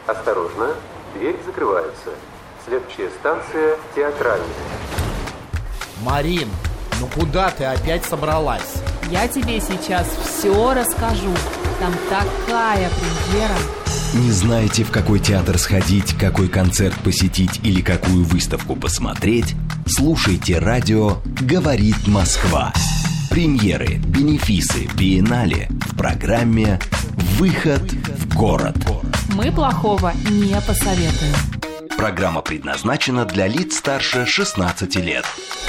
Осторожно, дверь закрывается. Следующая станция Театральная. Марин, ну куда ты опять собралась? Я тебе сейчас все расскажу. Там такая премьера. Не знаете, в какой театр сходить, какой концерт посетить или какую выставку посмотреть? Слушайте радио «Говорит Москва». Премьеры, бенефисы, биеннале в программе «Выход в город». Мы плохого не посоветуем. Программа предназначена для лиц старше 16 лет.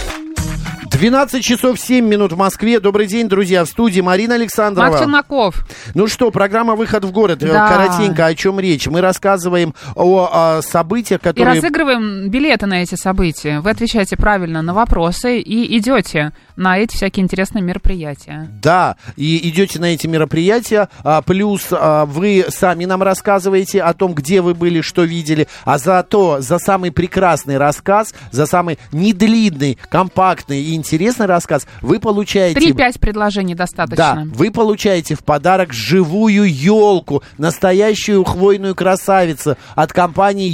12 часов 7 минут в Москве. Добрый день, друзья, в студии Марина Александрова. Макс Челноков. Ну что, программа «Выход в город». Да. Коротенько, о чем речь? Мы рассказываем о событиях, которые... И разыгрываем билеты на эти события. Вы отвечаете правильно на вопросы и идете на эти всякие интересные мероприятия. Да, и идете на эти мероприятия, плюс вы сами нам рассказываете о том, где вы были, что видели, а зато за самый прекрасный рассказ, за самый недлинный, компактный и интересный рассказ вы получаете... 3-5 предложений достаточно. Да, вы получаете в подарок живую елку, настоящую хвойную красавицу от компании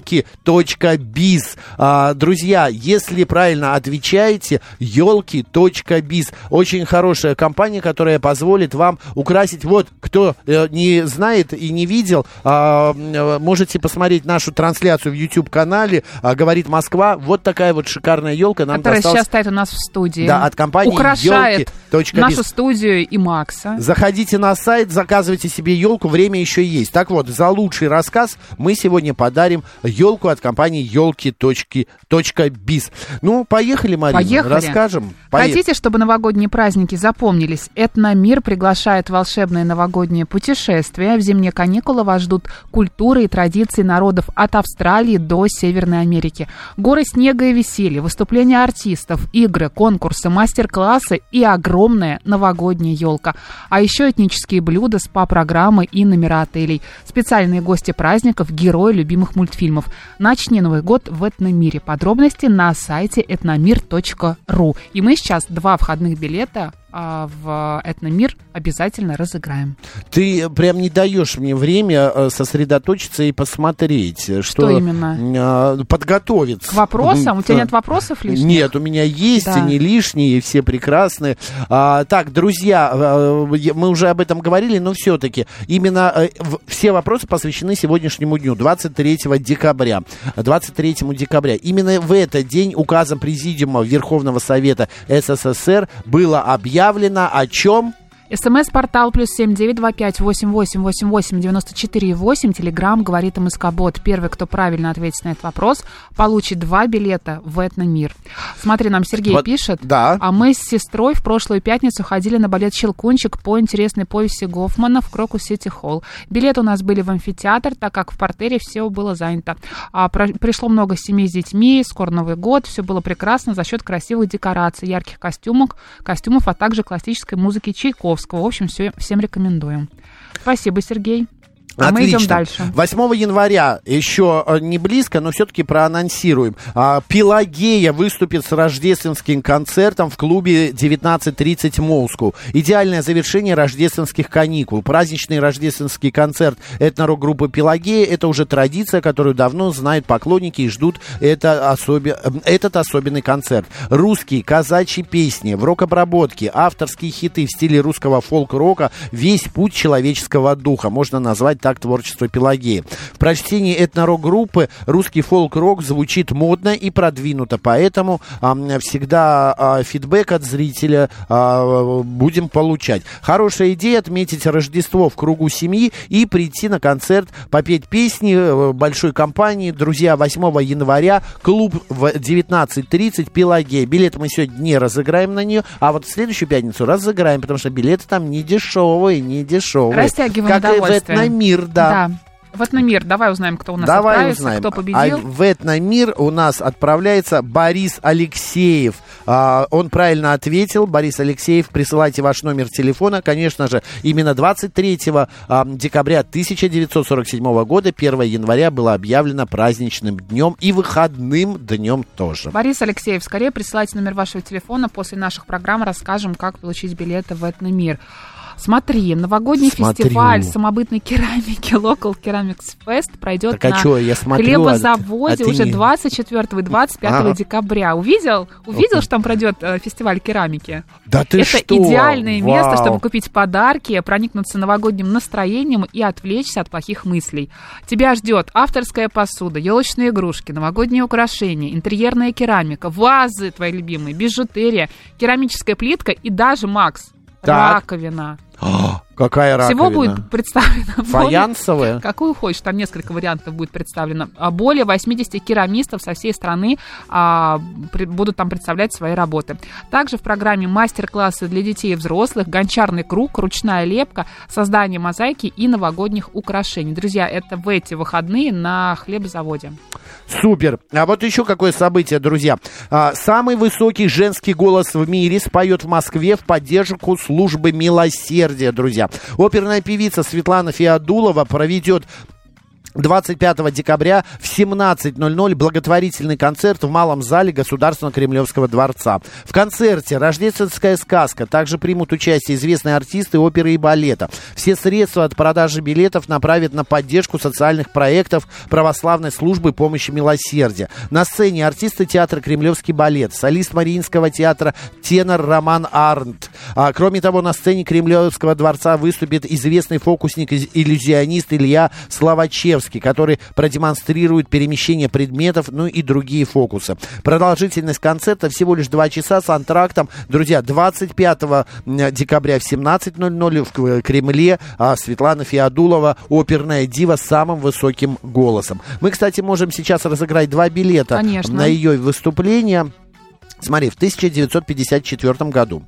елки.биз. Друзья, если правильно отвечаете, елки.биз. Очень хорошая компания, которая позволит вам украсить. Вот, кто не знает и не видел, можете посмотреть нашу трансляцию в YouTube-канале «Говорит Москва». Вот такая вот шикарная елка нам которая досталась. Сейчас стоит у нас в студии. Да, от компании украшает елки.биз. нашу студию и Макса. Заходите на сайт, заказывайте себе елку, время еще есть. Так вот, за лучший рассказ мы сегодня подарим елку от компании елки.биз. Ну, поехали, Марина, поехали. Расскажем. Хотите, чтобы новогодние праздники запомнились? Этномир приглашает в волшебное новогоднее путешествие. В зимние каникулы вас ждут культуры и традиции народов от Австралии до Северной Америки. Горы снега и веселья, выступления артистов, игры, конкурсы, мастер-классы и огромная новогодняя елка. А еще этнические блюда, СПА-программы и номера отелей. Специальные гости праздников, герои любимых мультфильмов. Начни Новый год в Этномире. Подробности на сайте etnomir.ru. И мы сейчас 2 входных билета в Этномир обязательно разыграем. Ты прям не даешь мне время сосредоточиться и посмотреть. Что именно? Подготовиться. К вопросам? У тебя нет вопросов лишних? Нет, у меня есть, да. Они лишние, все прекрасные. Так, друзья, мы уже об этом говорили, но все-таки именно все вопросы посвящены сегодняшнему дню, 23 декабря. 23 декабря. Именно в этот день указом Президиума Верховного Совета СССР было объявлено о чем? СМС-портал +7 925 88 88 94 8. Телеграм «Говорит МСК-бот». Первый, кто правильно ответит на этот вопрос, получит 2 билета в Этномир. Смотри, нам Сергей пишет. Да. А мы с сестрой в прошлую пятницу ходили на балет «Щелкунчик» по интересной повести Гофмана в Крокус-Сити-Холл. Билеты у нас были в амфитеатр, так как в партере все было занято. Пришло много семей с детьми, скоро Новый год. Все было прекрасно за счет красивых декораций, ярких костюмов, а также классической музыки Чайковского. В общем, всем рекомендуем. Спасибо, Сергей. А мы идем дальше. 8 января еще не близко, но все-таки проанонсируем. Пелагея выступит с рождественским концертом в клубе 19:30 Москву. Идеальное завершение рождественских каникул. Праздничный рождественский концерт этно-рок-группы Пелагея — это уже традиция, которую давно знают поклонники и ждут этот особенный концерт. Русские, казачьи песни, в рок-обработке, авторские хиты в стиле русского фолк-рока, весь путь человеческого духа. Можно назвать так творчество Пелагеи. В прочтении этно-рок-группы русский фолк-рок звучит модно и продвинуто, поэтому всегда фидбэк от зрителя будем получать. Хорошая идея отметить Рождество в кругу семьи и прийти на концерт, попеть песни большой компании. Друзья, 8 января клуб в 19:30 Пелагея. Билеты мы сегодня не разыграем на нее, а вот в следующую пятницу разыграем, потому что билеты там не дешевые. Растягиваем удовольствие. Как и в Этномир, да. В Этномир. Давай узнаем, кто у нас отправится, кто победил. В Этномир у нас отправляется Борис Алексеев. Он правильно ответил. Борис Алексеев, присылайте ваш номер телефона. Конечно же, именно 23 декабря 1947 года, 1 января, было объявлено праздничным днем и выходным днем тоже. Борис Алексеев, скорее присылайте номер вашего телефона. После наших программ расскажем, как получить билеты в Этномир. Смотри, новогодний фестиваль самобытной керамики Local Ceramics Fest пройдет на хлебозаводе уже 24 и 25 декабря. Увидел, что там пройдет фестиваль керамики? Да ты что? Это идеальное место, чтобы купить подарки, проникнуться новогодним настроением и отвлечься от плохих мыслей. Тебя ждет авторская посуда, елочные игрушки, новогодние украшения, интерьерная керамика, вазы твои любимые, бижутерия, керамическая плитка и даже, Макс, раковина. Какая раковина? Всего будет представлено... Фаянсовая? Какую хочешь, там несколько вариантов будет представлено. Более 80 керамистов со всей страны будут там представлять свои работы. Также в программе мастер-классы для детей и взрослых, гончарный круг, ручная лепка, создание мозаики и новогодних украшений. Друзья, это в эти выходные на хлебозаводе. Супер. А вот еще какое событие, друзья. Самый высокий женский голос в мире споет в Москве в поддержку службы милосердия, друзья. Оперная певица Светлана Феодулова проведет 25 декабря в 17:00 благотворительный концерт в Малом зале Государственного Кремлевского дворца. В концерте «Рождественская сказка» также примут участие известные артисты оперы и балета. Все средства от продажи билетов направят на поддержку социальных проектов православной службы помощи милосердия. На сцене артисты театра «Кремлевский балет», солист Мариинского театра тенор Роман Арнт. Кроме того, на сцене Кремлевского дворца выступит известный фокусник-иллюзионист Илья Словачевский, который продемонстрирует перемещение предметов, ну и другие фокусы. Продолжительность концерта всего лишь 2 часа с антрактом. Друзья, 25 декабря в 17:00 в Кремле Светлана Феодулова, оперная дива с самым высоким голосом. Мы, кстати, можем сейчас разыграть 2 билета на ее выступление. Смотри, в 1954 году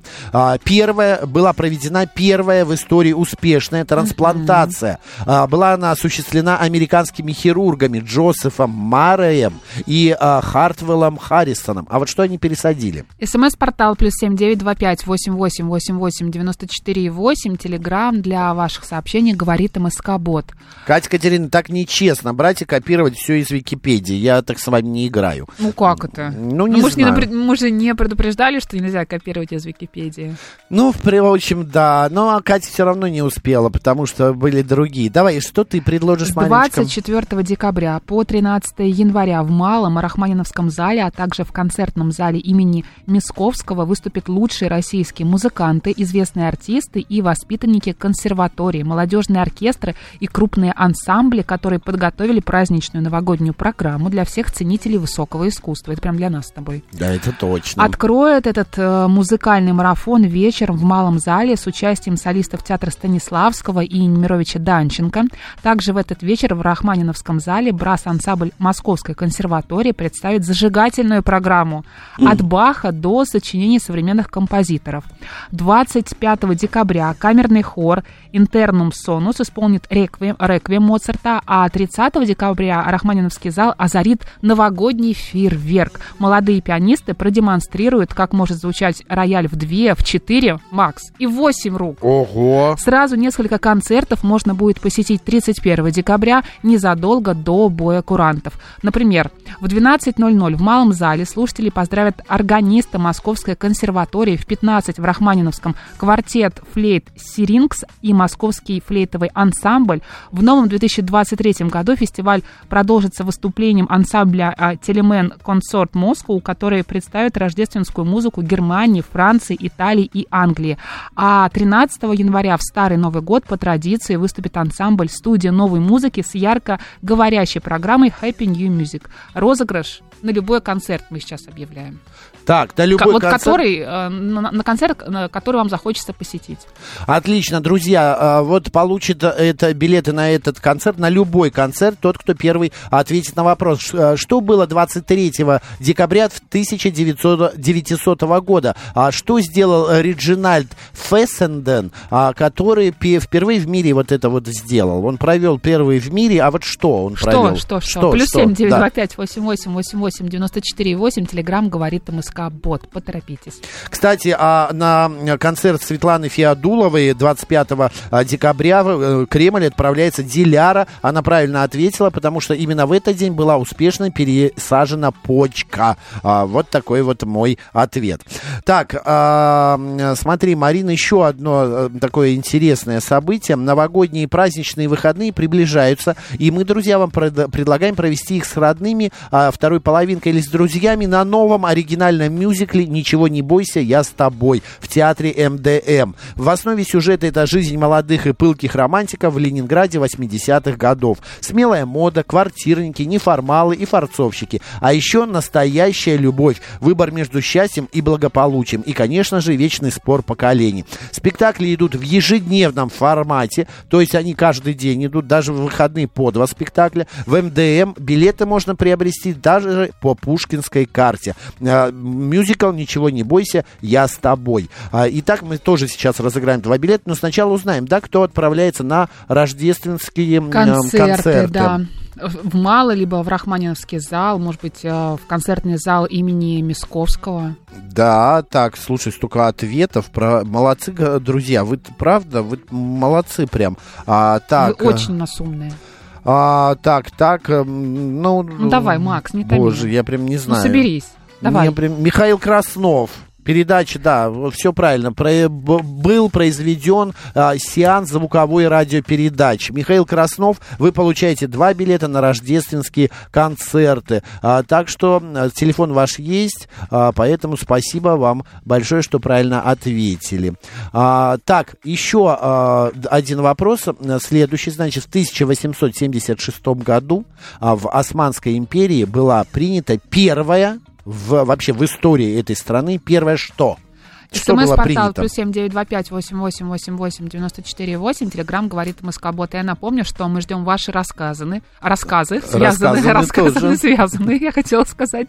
была проведена первая в истории успешная трансплантация. Была она осуществлена американскими хирургами Джозефом Марреем и Хартвеллом Харрисоном. А вот что они пересадили? СМС-портал +7 925 88 88 94 8. Телеграм для ваших сообщений говорит МСК-бот. Катя Катерина, так нечестно брать и копировать все из Википедии. Я так с вами не играю. Ну как это? Ну не знаю. Мы же не предупреждали, что нельзя копировать из Википедии. Ну, в общем, да. Но Катя все равно не успела, потому что были другие. Давай, что ты предложишь, с 24 декабря по 13 января в Малом Рахманиновском зале, а также в концертном зале имени Мясковского выступят лучшие российские музыканты, известные артисты и воспитанники консерватории, молодежные оркестры и крупные ансамбли, которые подготовили праздничную новогоднюю программу для всех ценителей высокого искусства. Это прям для нас с тобой. Да, это точно. Откроет этот музыкальный марафон вечером в Малом зале с участием солистов театра Станиславского и Немировича Данченко. Также в этот вечер в Рахманиновском зале брасс-ансамбль Московской консерватории представит зажигательную программу от Баха до сочинений современных композиторов. 25 декабря камерный хор Интернум Сонус исполнит реквием Моцарта, а 30 декабря Рахманиновский зал озарит новогодний фейерверк. Молодые пианисты продемонстрируют, как может звучать рояль в 2, в 4, Макс, и в 8 рук. Ого! Сразу несколько концертов можно будет посетить 31 декабря, незадолго до боя курантов. Например, в 12:00 в Малом зале слушатели поздравят органиста Московской консерватории, в 15 в Рахманиновском квартет флейт Сирингс и Московский флейтовый ансамбль. В новом 2023 году фестиваль продолжится выступлением ансамбля Телемен Консорт Москву, который представит рождественскую музыку Германии, Франции, Италии и Англии. А 13 января в Старый Новый год по традиции выступит ансамбль «Студия новой музыки» с ярко говорящей программой Happy New Music. Розыгрыш на любой концерт мы сейчас объявляем. Так, на любой концерт? На концерт, который вам захочется посетить. Отлично, друзья, вот получит билеты на этот концерт, на любой концерт, тот, кто первый ответит на вопрос, что было 23 декабря 1900 года, что сделал Реджинальд Фессенден, который впервые в мире вот это вот сделал. Он провел первый в мире, а вот что он провел? Что? +7 925 88 88 94 8. Телеграм говорит МСК-бот. Поторопитесь. Кстати, на концерт Светланы Феодуловой 25 декабря в Кремль отправляется Диляра. Она правильно ответила, потому что именно в этот день была успешно пересажена почка. Вот такой вот мой ответ. Так, смотри, Марина, еще одно такое интересное событие. Новогодние праздничные выходные приближаются, и мы, друзья, вам предлагаем провести их с родными, второй половинкой или с друзьями на новом оригинальном мюзикле «Ничего не бойся, я с тобой» в театре МДМ. В основе сюжета это жизнь молодых и пылких романтиков в Ленинграде 80-х годов. Смелая мода, квартирники, неформалы и форцовщики. А еще настоящая любовь, выбор между счастьем и благополучием. И, конечно же, вечный спор поколений. Спектакли идут в ежедневном формате, то есть они каждый день идут, даже в выходные по 2 спектакля. В МДМ билеты можно приобрести даже по пушкинской карте. Мюзикл «Ничего не бойся, я с тобой». Итак, мы тоже сейчас разыграем 2 билета, но сначала узнаем, да, кто отправляется на рождественские концерты. Да. В Мало, либо в Рахманиновский зал, может быть, в концертный зал имени Мясковского. Да, так, слушай, столько ответов. Молодцы, друзья, вы правда, вы молодцы прям. Так, вы очень нас умные. Ну давай, Макс, не томи. Боже, я прям не знаю. Ну, соберись, давай. Михаил Краснов. Передача, да, все правильно. Был произведен сеанс звуковой радиопередачи. Михаил Краснов, вы получаете 2 билета на рождественские концерты. Так что телефон ваш есть, поэтому спасибо вам большое, что правильно ответили. Так, еще один вопрос. Следующий, значит, в 1876 году в Османской империи была принята первая вообще в истории этой страны первое что? Что было СМС-портал принято? +7 925 8888 94 8. Телеграм говорит МСК-бот. Я напомню, что мы ждем ваши рассказы, связанные, я хотела сказать,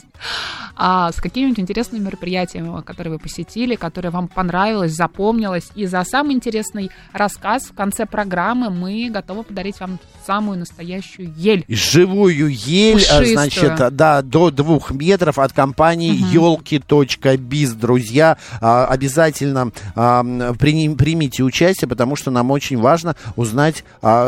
с какими-нибудь интересными мероприятиями, которые вы посетили, которые вам понравилось, запомнилось. И за самый интересный рассказ в конце программы мы готовы подарить вам самую настоящую ель. Живую ель, пушистую. Значит, да, до 2 метров от компании елки.биз, друзья. Обязательно примите участие, потому что нам очень важно узнать,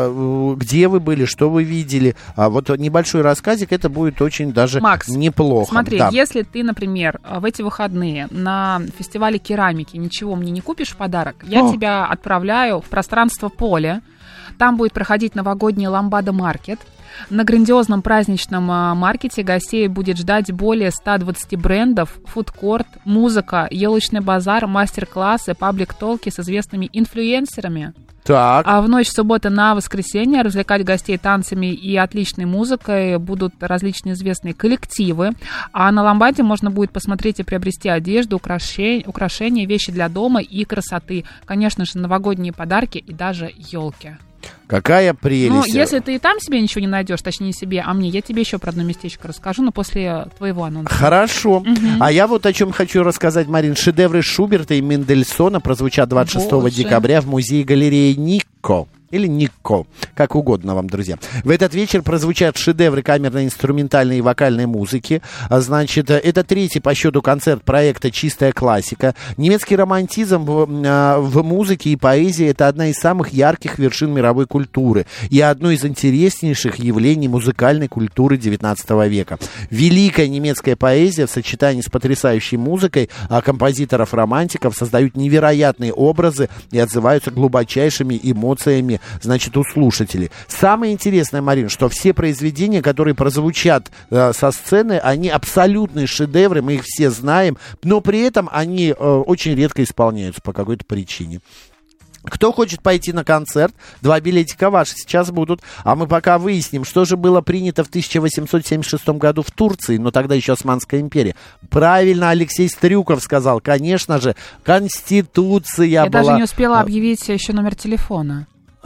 где вы были, что вы видели. Вот небольшой рассказик, это будет очень даже неплохо. Смотри, да. Если ты, например, в эти выходные на фестивале керамики ничего мне не купишь в подарок, я тебя отправляю в пространство Поле. Там будет проходить новогодний ламбада-маркет. На грандиозном праздничном маркете гостей будет ждать более 120 брендов, фудкорт, музыка, елочный базар, мастер-классы, паблик-толки с известными инфлюенсерами. Так. А в ночь субботы на воскресенье развлекать гостей танцами и отличной музыкой будут различные известные коллективы. А на ламбаде можно будет посмотреть и приобрести одежду, украшения, вещи для дома и красоты. Конечно же, новогодние подарки и даже елки. Какая прелесть. Ну, если ты и там себе ничего не найдешь, точнее не себе, а мне, я тебе еще про одно местечко расскажу, но после твоего анонса. Хорошо. А я вот о чем хочу рассказать, Марин. Шедевры Шуберта и Мендельсона прозвучат 26 декабря в музее-галерее Никко. Или Никко, как угодно вам, друзья. В этот вечер прозвучат шедевры камерной, инструментальной и вокальной музыки. Значит, это 3-й по счету концерт проекта «Чистая классика». Немецкий романтизм в музыке и поэзии – это одна из самых ярких вершин мировой культуры и одно из интереснейших явлений музыкальной культуры XIX века. Великая немецкая поэзия в сочетании с потрясающей музыкой композиторов-романтиков создают невероятные образы и отзываются глубочайшими эмоциями, значит, у слушателей. Самое интересное, Марин, что все произведения, которые прозвучат со сцены, они абсолютные шедевры, мы их все знаем, но при этом они очень редко исполняются по какой-то причине. Кто хочет пойти на концерт, 2 билетика ваши сейчас будут. А мы пока выясним, что же было принято в 1876 году в Турции, но тогда еще Османская империя. Правильно Алексей Стрюков сказал, конечно же, Конституция Я была... Я даже не успела объявить еще номер телефона.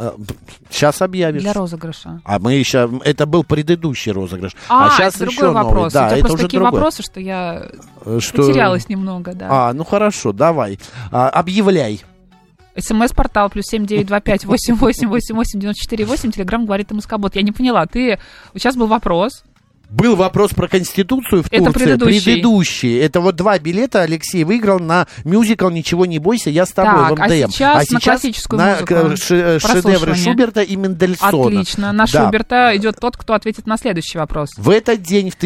Сейчас объявишь. Для розыгрыша. А мы еще... Это был предыдущий розыгрыш. А сейчас это еще другой вопрос. Да, у тебя это просто уже такие другой. Вопросы, что я потерялась немного, да. Ну хорошо, давай. Объявляй. СМС-портал +7 925 8888 94 8. Телеграм говорит МСК-бот. Я не поняла, сейчас был вопрос. Был вопрос про Конституцию в Турции. Это предыдущий. Это вот 2 билета Алексей выиграл на мюзикл «Ничего не бойся, я с тобой» в МДМ. А сейчас на классическую музыку. На шедевры Шуберта и Мендельсона. Отлично. На Шуберта идет тот, кто ответит на следующий вопрос. В этот день, в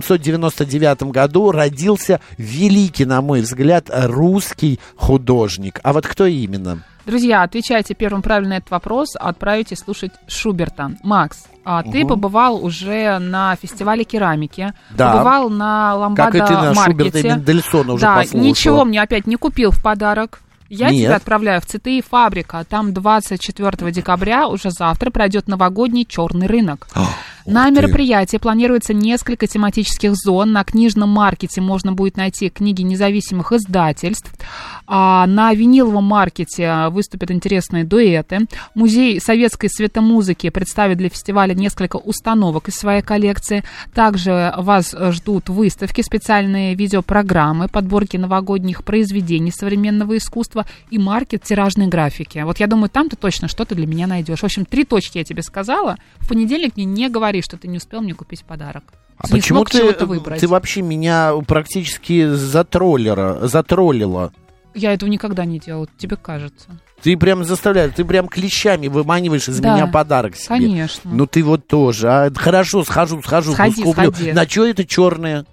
1799 году, родился великий, на мой взгляд, русский художник. А вот кто именно? Друзья, отвечайте первым правильно на этот вопрос, отправите слушать Шуберта. Макс, ты побывал уже на фестивале керамики, побывал на Ламбадо-маркете. Как и ты на Шуберта и Мендельсона уже послушала. Ничего мне опять не купил в подарок. Я тебя отправляю в «Цветы и фабрика». Там 24 декабря, уже завтра, пройдет новогодний черный рынок. На мероприятии планируется несколько тематических зон. На книжном маркете можно будет найти книги независимых издательств. На виниловом маркете выступят интересные дуэты. Музей советской светомузыки представит для фестиваля несколько установок из своей коллекции. Также вас ждут выставки, специальные видеопрограммы, подборки новогодних произведений современного искусства и маркет тиражной графики. Вот я думаю, там ты точно что-то для меня найдешь. В общем, 3 точки я тебе сказала. В понедельник мне не говори, что ты не успел мне купить подарок. А почему ты вообще меня практически затроллила? Я этого никогда не делала, тебе кажется. Ты прям заставляешь, ты прям клещами выманиваешь из меня подарок себе. Конечно. Ну ты вот тоже. Хорошо, схожу. Сходи. На что это черное?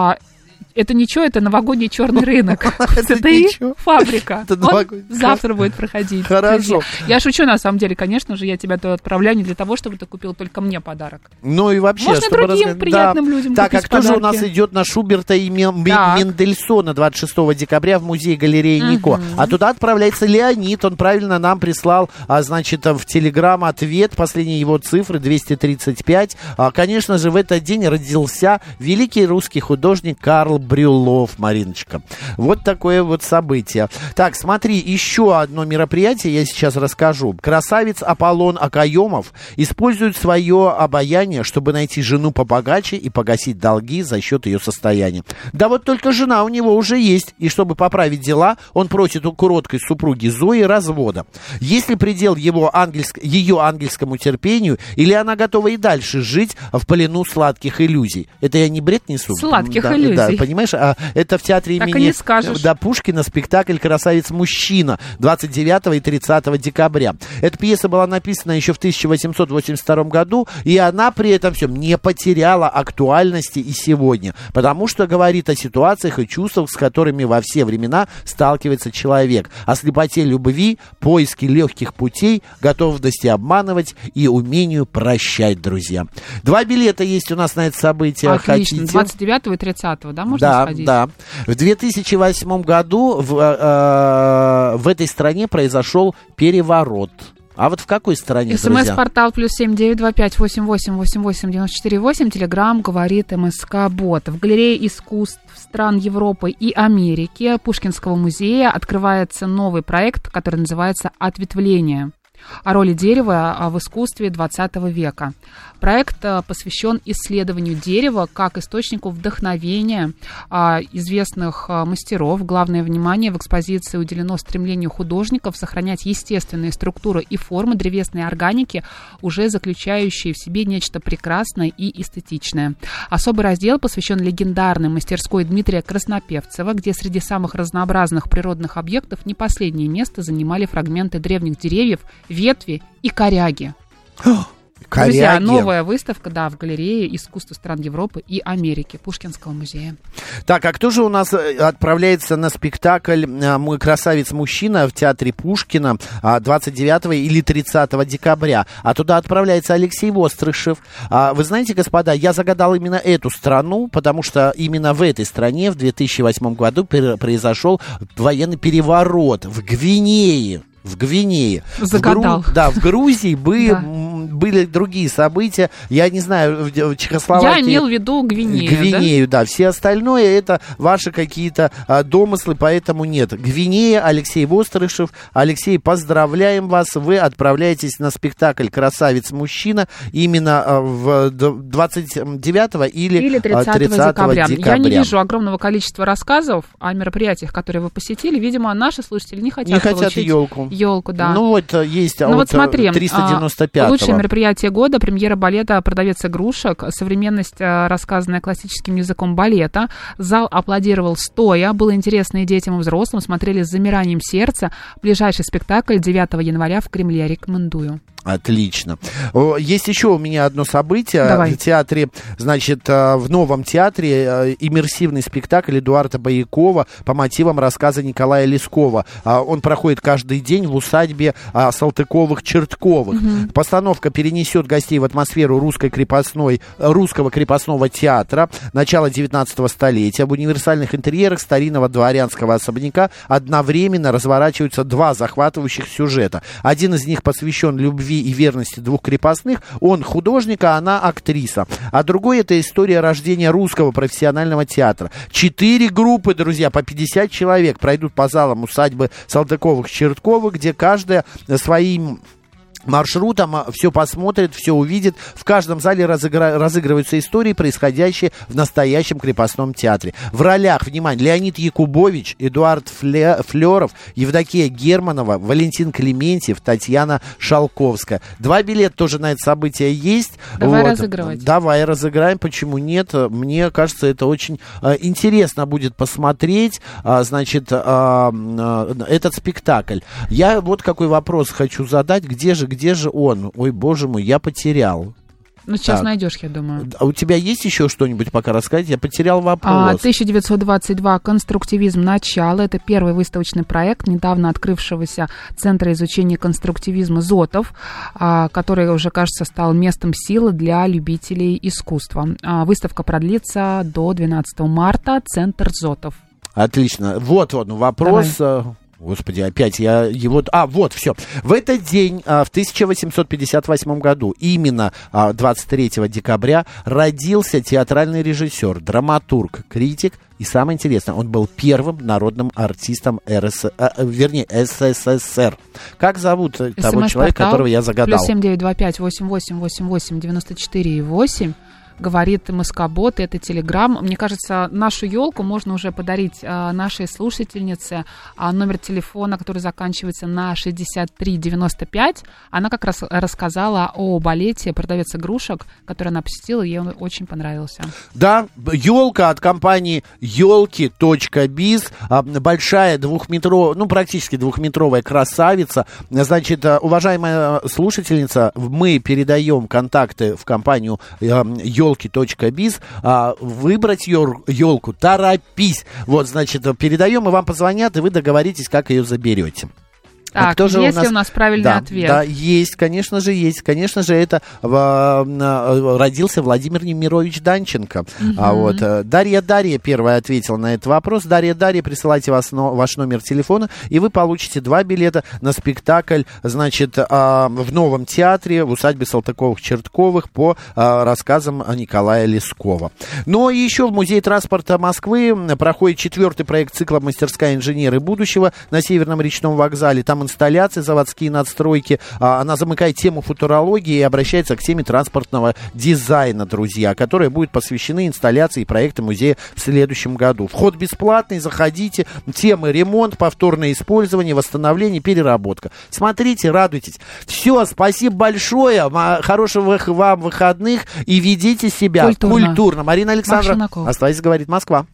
Это ничего, это новогодний черный рынок. Цветы фабрика. Завтра будет проходить. Хорошо. Я шучу, на самом деле, конечно же, я тебя туда отправляю не для того, чтобы ты купил только мне подарок. Ну и вообще, можно другим приятным людям купить подарки. Так, а кто же у нас идет на Шуберта и Мендельсона 26 декабря в музей-галерее Нико? А туда отправляется Леонид, он правильно нам прислал, значит, в Телеграм ответ, последние его цифры 235. Конечно же, в этот день родился великий русский художник Карл Брюллов, Мариночка. Вот такое вот событие. Так, смотри, еще одно мероприятие я сейчас расскажу. Красавец Аполлон Акаемов использует свое обаяние, чтобы найти жену побогаче и погасить долги за счет ее состояния. Да вот только жена у него уже есть, и чтобы поправить дела, он просит у кроткой супруги Зои развода. Есть ли предел ее ангельскому терпению, или она готова и дальше жить в плену сладких иллюзий? Это я не бред несу? Сладких иллюзий. Да, понимаешь, это в театре имени Пушкина спектакль «Красавец-мужчина» 29 и 30 декабря. Эта пьеса была написана еще в 1882 году, и она при этом всем не потеряла актуальности и сегодня, потому что говорит о ситуациях и чувствах, с которыми во все времена сталкивается человек, о слепоте любви, поиске легких путей, готовности обманывать и умению прощать, друзья. 2 билета есть у нас на это событие. Отлично, хотите? 29 и 30, да, можно сходить? Да. В 2008 году в этой стране произошел переворот. А вот в какой стране, друзья? СМС-портал +7 925 88 88 94 8. Телеграм говорит МСК-бот. В галерее искусств стран Европы и Америки Пушкинского музея открывается новый проект, который называется «Ответвление» о роли дерева в искусстве 20 века. Проект посвящен исследованию дерева как источнику вдохновения известных мастеров. Главное внимание в экспозиции уделено стремлению художников сохранять естественные структуры и формы древесной органики, уже заключающие в себе нечто прекрасное и эстетичное. Особый раздел посвящен легендарной мастерской Дмитрия Краснопевцева, где среди самых разнообразных природных объектов не последнее место занимали фрагменты древних деревьев, ветви и коряги. Друзья, новая выставка, в галерее искусства стран Европы и Америки Пушкинского музея. Так, а кто же у нас отправляется на спектакль «Мой красавец-мужчина» в театре Пушкина 29 или 30 декабря? А туда отправляется Алексей Вострышев. Вы знаете, господа, я загадал именно эту страну, потому что именно в этой стране в 2008 году произошел военный переворот в Гвинее. Загадал. В Грузии были другие события. Я не знаю, в Чехословакии... Я имел в виду Гвинею. Гвинею, да. Все остальное это ваши какие-то домыслы, поэтому нет. Гвинея, Алексей Вострышев. Алексей, поздравляем вас. Вы отправляетесь на спектакль «Красавец-мужчина» именно в 29 или 30 декабря. Я не вижу огромного количества рассказов о мероприятиях, которые вы посетили. Видимо, наши слушатели не хотят елку. Елку, да. Ну, вот есть вот смотри, 395-го. Лучшее мероприятие года, премьера балета «Продавец игрушек», современность, рассказанная классическим языком балета. Зал аплодировал стоя, было интересно и детям, и взрослым, смотрели с замиранием сердца. Ближайший спектакль 9 января в Кремле, рекомендую. Отлично. Есть еще у меня одно событие. Давай. В театре, значит, в Новом театре иммерсивный спектакль Эдуарда Боякова по мотивам рассказа Николая Лескова. Он проходит каждый день в усадьбе Салтыковых-Чертковых. Постановка перенесет гостей в атмосферу русского крепостного театра начала 19 столетия. В универсальных интерьерах старинного дворянского особняка одновременно разворачиваются два захватывающих сюжета. Один из них посвящен любви и верности двух крепостных. Он художник, а она актриса. А другой — это история рождения русского профессионального театра. 4 группы, друзья, по 50 человек пройдут по залам усадьбы Салтыковых-Чертковых, где каждая своим маршрутом все посмотрит, все увидит. В каждом зале разыгрываются истории, происходящие в настоящем крепостном театре. В ролях, внимание, Леонид Якубович, Эдуард Флеров, Евдокия Германова, Валентин Клементьев, Татьяна Шалковская. 2 билета тоже на это событие есть. Давай разыгрывать. Давай разыграем, почему нет? Мне кажется, это очень интересно будет посмотреть, значит, этот спектакль. Я вот какой вопрос хочу задать. Где же он? Ой, боже мой, я потерял. Ну, сейчас найдешь, я думаю. А у тебя есть еще что-нибудь пока рассказать? Я потерял вопрос. 1922. Конструктивизм. Начало. Это первый выставочный проект недавно открывшегося Центра изучения конструктивизма ЗОТов, который уже, кажется, стал местом силы для любителей искусства. Выставка продлится до 12 марта. Центр ЗОТов. Отлично. Вот вопрос. Давай. Господи, опять я его... вот, все. В этот день, в 1858 году, именно 23 декабря, родился театральный режиссер, драматург, критик. И самое интересное, он был первым народным артистом СССР. Как зовут того человека, которого я загадал? +7 925 88 88 94 8. Говорит Москобот, это Телеграм. Мне кажется, нашу елку можно уже подарить нашей слушательнице. Номер телефона, который заканчивается на 6395. Она как раз рассказала о балете «Продавец игрушек», который она посетила, и ей он очень понравился. Да, елка от компании елки.биз. Большая практически двухметровая красавица. Значит, уважаемая слушательница, мы передаем контакты в компанию елки.биз, выбрать елку, торопись. Вот, значит, передаем, и вам позвонят, и вы договоритесь, как ее заберете. Так, есть ли у нас правильный ответ? Да, есть, конечно же, есть. Конечно же, это родился Владимир Немирович Данченко. Дарья первая ответила на этот вопрос. Дарья, присылайте ваш номер телефона, и вы получите 2 билета на спектакль, значит, в Новом театре, в усадьбе Салтыковых-Чертковых по рассказам Николая Лескова. Но еще в Музее транспорта Москвы проходит 4-й проект цикла «Мастерская инженеры будущего» на Северном речном вокзале. Там инсталляции, заводские надстройки. Она замыкает тему футурологии и обращается к теме транспортного дизайна, друзья, которые будут посвящены инсталляции и проекту музея в следующем году. Вход бесплатный, заходите. Темы: ремонт, повторное использование, восстановление, переработка. Смотрите, радуйтесь. Все, спасибо большое. Хороших вам выходных и ведите себя культурно. Марина Александровна, оставайтесь, говорит Москва.